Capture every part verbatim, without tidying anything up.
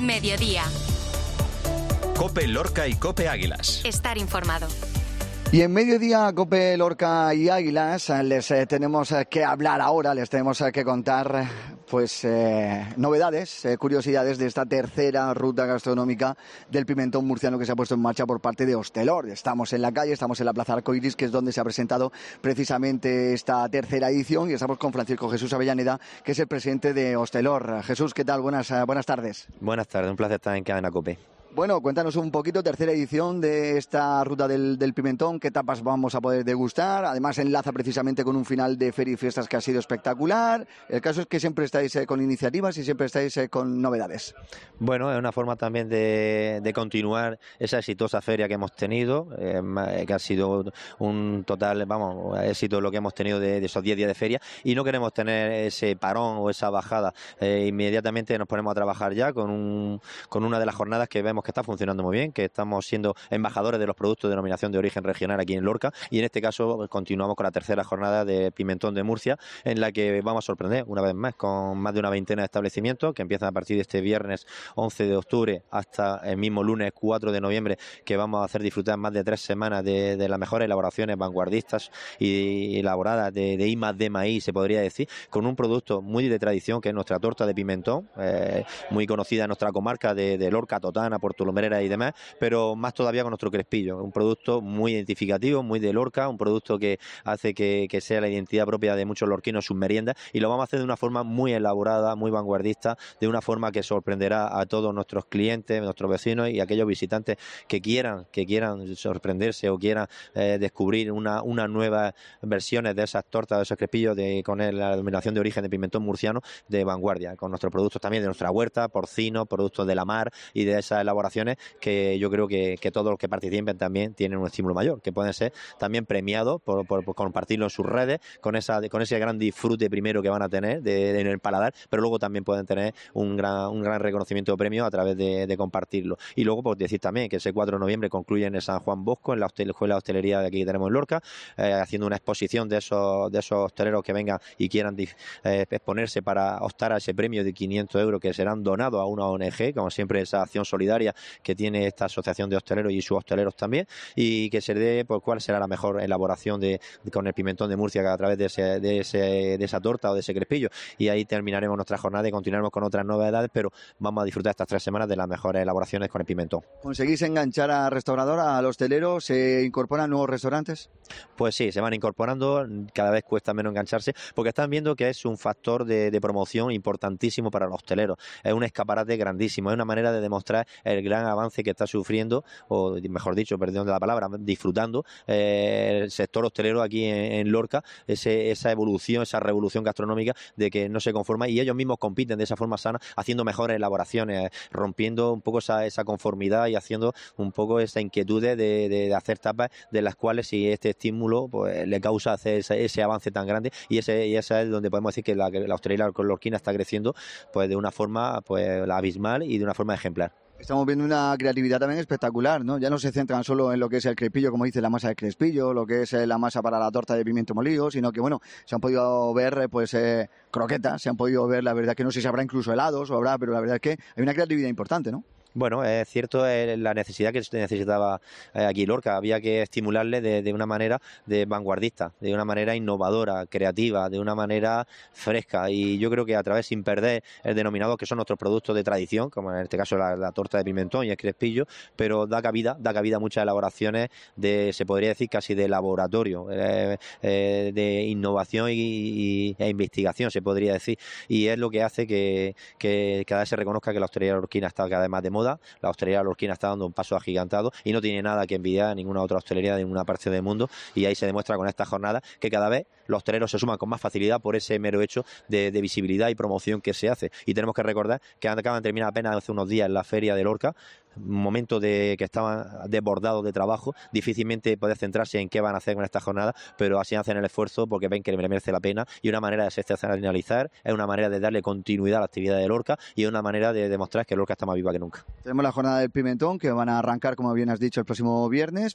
Mediodía. COPE Lorca y COPE Águilas. Estar informado. Y en Mediodía, COPE Lorca y Águilas, les eh, tenemos eh, que hablar ahora, les tenemos eh, que contar pues eh, novedades, eh, curiosidades de esta tercera ruta gastronómica del pimentón murciano que se ha puesto en marcha por parte de Hostelor. Estamos en la calle, estamos en la Plaza Arcoiris, que es donde se ha presentado precisamente esta tercera edición, y estamos con Francisco Jesús Avellaneda, que es el presidente de Hostelor. Jesús, ¿qué tal? Buenas, eh, buenas tardes. Buenas tardes, un placer estar en Cadena COPE. Bueno, cuéntanos un poquito, tercera edición de esta ruta del, del pimentón, qué tapas vamos a poder degustar. Además enlaza precisamente con un final de feria y fiestas que ha sido espectacular. El caso es que siempre estáis eh, con iniciativas y siempre estáis eh, con novedades. Bueno, es una forma también de, de continuar esa exitosa feria que hemos tenido, eh, que ha sido un total, vamos, éxito lo que hemos tenido de, de esos diez días de feria, y no queremos tener ese parón o esa bajada. Eh, inmediatamente nos ponemos a trabajar ya con, un, con una de las jornadas que vemos que está funcionando muy bien, que estamos siendo embajadores de los productos de denominación de origen regional aquí en Lorca, y en este caso continuamos con la tercera jornada de Pimentón de Murcia, en la que vamos a sorprender una vez más con más de una veintena de establecimientos que empiezan a partir de este viernes once de octubre hasta el mismo lunes cuatro de noviembre, que vamos a hacer disfrutar más de tres semanas de, de las mejores elaboraciones vanguardistas y elaboradas de, de I más D maíz, se podría decir, con un producto muy de tradición que es nuestra torta de pimentón, eh, muy conocida en nuestra comarca de, de Lorca, Totana, Portolomera y demás, pero más todavía con nuestro crespillo, un producto muy identificativo, muy de Lorca, un producto que hace que, que sea la identidad propia de muchos lorquinos sus meriendas, y lo vamos a hacer de una forma muy elaborada, muy vanguardista, de una forma que sorprenderá a todos nuestros clientes, nuestros vecinos y aquellos visitantes que quieran, que quieran sorprenderse o quieran eh, descubrir una, una nuevas versiones de esas tortas, de esos crespillos de, con el, la denominación de origen de pimentón murciano de vanguardia, con nuestros productos también de nuestra huerta, porcino, productos de la mar y de esas elaboraciones que yo creo que, que todos los que participen también tienen un estímulo mayor, que pueden ser también premiados por, por, por compartirlo en sus redes, con esa con ese gran disfrute primero que van a tener de, de, en el paladar, pero luego también pueden tener un gran un gran reconocimiento de premio a través de, de compartirlo. Y luego pues decir también que ese cuatro de noviembre concluye en San Juan Bosco, en la hostel, escuela de hostelería de aquí que tenemos en Lorca, eh, haciendo una exposición de esos de esos hosteleros que vengan y quieran eh, exponerse para optar a ese premio de quinientos euros que serán donados a una O N G, como siempre esa acción solidaria que tiene esta asociación de hosteleros y sus hosteleros también, y que se dé por cuál será la mejor elaboración de, de con el pimentón de Murcia a través de ese, de ese de esa torta o de ese crespillo, y ahí terminaremos nuestra jornada y continuaremos con otras novedades, pero vamos a disfrutar estas tres semanas de las mejores elaboraciones con el pimentón. ¿Conseguís enganchar a restaurador, al hostelero? ¿Se incorporan nuevos restaurantes? Pues sí, se van incorporando, cada vez cuesta menos engancharse, porque están viendo que es un factor de, de promoción importantísimo para los hosteleros, es un escaparate grandísimo, es una manera de demostrar el gran avance que está sufriendo, o mejor dicho, perdón de la palabra, disfrutando eh, el sector hostelero aquí en, en Lorca, ese, esa evolución, esa revolución gastronómica de que no se conforma, y ellos mismos compiten de esa forma sana, haciendo mejores elaboraciones, rompiendo un poco esa, esa conformidad y haciendo un poco esa inquietud de, de, de hacer tapas de las cuales si este estímulo pues le causa hacer ese, ese avance tan grande, y ese y esa es donde podemos decir que la, la hostelería lorquina está creciendo pues de una forma pues abismal y de una forma ejemplar. Estamos viendo una creatividad también espectacular, ¿no? Ya no se centran solo en lo que es el crespillo, como dice la masa del crespillo, lo que es la masa para la torta de pimiento molido, sino que, bueno, se han podido ver, pues, eh, croquetas, se han podido ver, la verdad que no sé si habrá incluso helados o habrá, pero la verdad es que hay una creatividad importante, ¿no? Bueno, es cierto eh, la necesidad que necesitaba eh, aquí Lorca, había que estimularle de, de una manera de vanguardista, de una manera innovadora, creativa, de una manera fresca, y yo creo que a través, sin perder el denominado que son nuestros productos de tradición, como en este caso la, la torta de pimentón y el crespillo, pero da cabida, da cabida a muchas elaboraciones de, se podría decir casi de laboratorio, eh, eh, de innovación y, y, e investigación, se podría decir, y es lo que hace que, que cada vez se reconozca que la hostelería lorquina está cada vez más de moda. La hostelería lorquina está dando un paso agigantado y no tiene nada que envidiar a ninguna otra hostelería de ninguna parte del mundo, y ahí se demuestra con esta jornada que cada vez los hosteleros se suman con más facilidad por ese mero hecho de, de visibilidad y promoción que se hace. Y tenemos que recordar que acaban de terminar apenas hace unos días en la feria de Lorca, un momento de que estaban desbordados de trabajo, difícilmente poder centrarse en qué van a hacer con esta jornada, pero así hacen el esfuerzo porque ven que le merece la pena, y una manera de desestacionalizar, es una manera de darle continuidad a la actividad de Lorca, y es una manera de demostrar que Lorca está más viva que nunca. Tenemos la jornada del pimentón, que van a arrancar, como bien has dicho, el próximo viernes.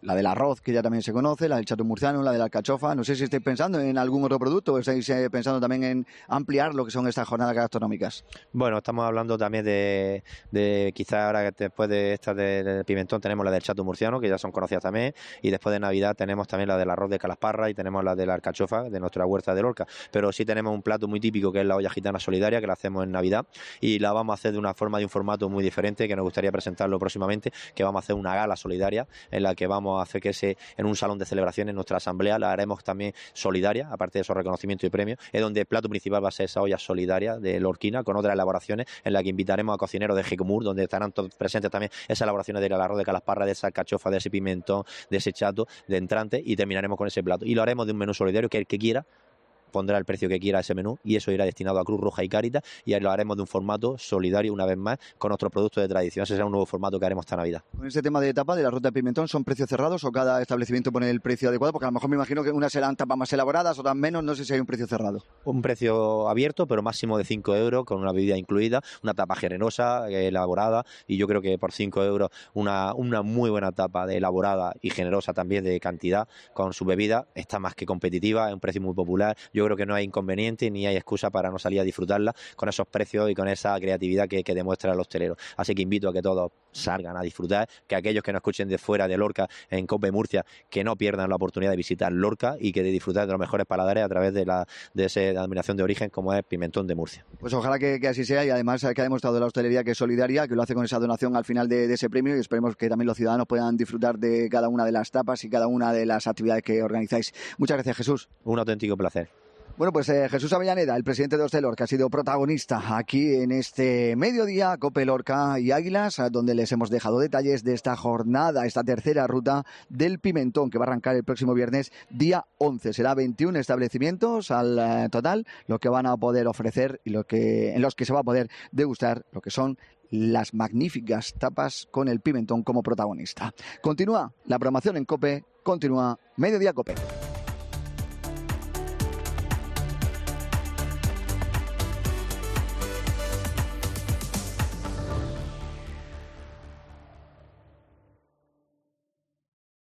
la del arroz, que ya también se conoce, la del chato murciano, la de la alcachofa. No sé si estáis pensando en algún otro producto o estáis eh, pensando también en ampliar lo que son estas jornadas gastronómicas. Bueno, estamos hablando también de, de quizás ahora que después de esta del pimentón tenemos la del chato murciano, que ya son conocidas también, y después de Navidad tenemos también la del arroz de calasparra y tenemos la de la alcachofa de nuestra huerta de Lorca. Pero sí tenemos un plato muy típico que es la olla gitana solidaria, que la hacemos en Navidad y la vamos a hacer de una forma, de un formato muy diferente, que nos gustaría presentarlo próximamente, que vamos a hacer una gala solidaria en la que vamos a hacer que ese, en un salón de celebraciones, nuestra asamblea la haremos también solidaria, aparte de esos reconocimientos y premios, es donde el plato principal va a ser esa olla solidaria de Lorquina, con otras elaboraciones en la que invitaremos a cocineros de Jecomur, donde estarán todos presentes también esas elaboraciones del arroz de calasparra, de esa alcachofa, de ese pimentón, de ese chato, de entrante, y terminaremos con ese plato. Y lo haremos de un menú solidario que el que quiera pondrá el precio que quiera ese menú y eso irá destinado a Cruz Roja y Cáritas, y lo haremos de un formato solidario una vez más con otros productos de tradición. Ese será un nuevo formato que haremos esta Navidad. Con este tema de tapa de la ruta de pimentón, ¿son precios cerrados o cada establecimiento pone el precio adecuado? Porque a lo mejor me imagino que unas serán tapas más elaboradas, otras menos, no sé si hay un precio cerrado. Un precio abierto, pero máximo de cinco euros, con una bebida incluida, una tapa generosa, elaborada, y yo creo que por cinco euros una, una muy buena tapa de elaborada y generosa también de cantidad, con su bebida, está más que competitiva, es un precio muy popular. Yo creo que no hay inconveniente ni hay excusa para no salir a disfrutarla con esos precios y con esa creatividad que, que demuestra el hostelero. Así que invito a que todos salgan a disfrutar, que aquellos que nos escuchen de fuera de Lorca, en COPE Murcia, que no pierdan la oportunidad de visitar Lorca y que de disfrutar de los mejores paladares a través de la de esa denominación de origen como es Pimentón de Murcia. Pues ojalá que, que así sea, y además que ha demostrado la hostelería que es solidaria, que lo hace con esa donación al final de, de ese premio, y esperemos que también los ciudadanos puedan disfrutar de cada una de las tapas y cada una de las actividades que organizáis. Muchas gracias, Jesús. Un auténtico placer. Bueno, pues eh, Jesús Avellaneda, el presidente de Hostelor, que ha sido protagonista aquí en este mediodía, COPE Lorca y Águilas, donde les hemos dejado detalles de esta jornada, esta tercera ruta del pimentón, que va a arrancar el próximo viernes, día once. Será veintiún establecimientos al eh, total, lo que van a poder ofrecer y lo que, en los que se va a poder degustar lo que son las magníficas tapas con el pimentón como protagonista. Continúa la programación en COPE, continúa Mediodía COPE.